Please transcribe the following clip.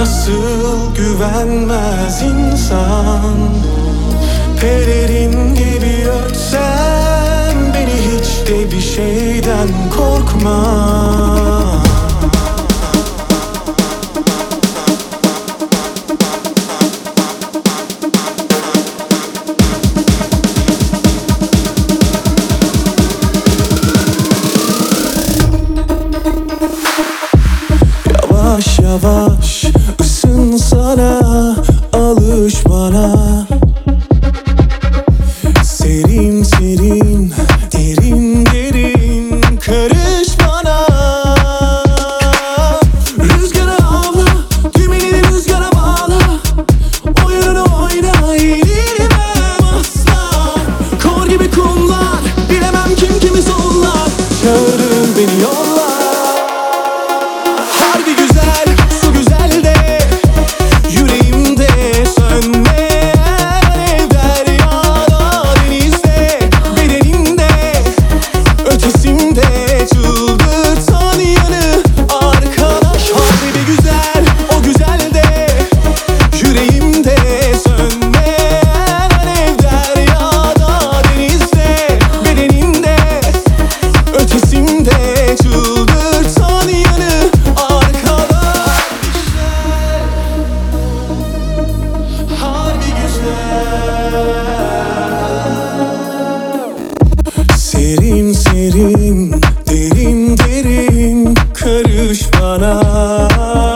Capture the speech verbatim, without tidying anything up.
Nasıl güvenmez insan? Pelerin gibi örtsen beni, hiç de bir şeyden korkma. Yavaş yavaş ısınsana, alış bana. Serin serin, derin derin karış bana. Rüzgara avla, dümenini rüzgara bağla. Oyununu oyna, eğilmem asla. Kor gibi kumlar, bilemem kim kimi sollar. Çağırır beni yollar. Harbi güzel, su güzel de yüreğimde sönmeyen alev, deryada, denizde, bedenimde, ötesinde çıldırtan yanı arkadaş. Harbi güzel, o güzel de yüreğimde sönmeyen alev, deryada, denizde, bedenimde, ötesinde çıldırtan yanı arkadaş. Harbi güzel. Serin serin, derin derin karış bana.